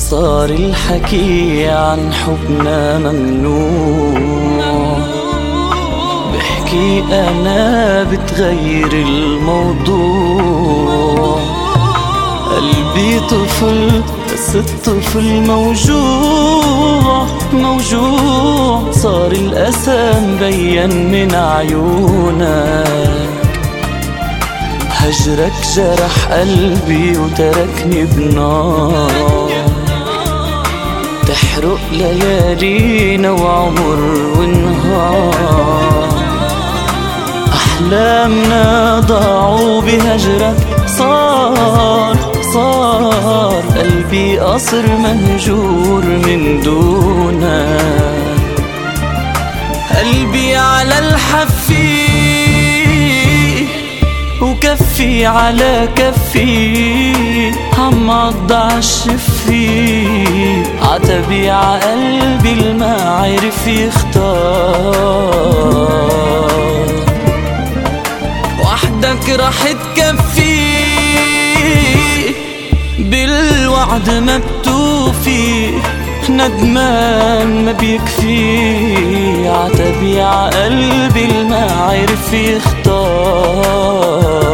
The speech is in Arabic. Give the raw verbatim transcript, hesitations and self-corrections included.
صار الحكي عن حبنا ممنوع، بحكي أنا بتغير الموضوع. قلبي طفل بس الطفل موجوع موجوع، صار الأسى مبين من عيونك. هجرك جرح قلبي وتركني بنار، تحرق ليالينا وعمر ونهار. أحلامنا ضاعوا بهجرك، صار صار قلبي قصر مهجور من دونك. قلبي على الحفي وكفي على كفي، عم عضع الشفي عتبي ع قلبي الما عرف يختار. وحدك رح تكفي بالوعد ما بتوفي، ندمان ما بيكفي عتبي ع قلبي الما عرف يختار.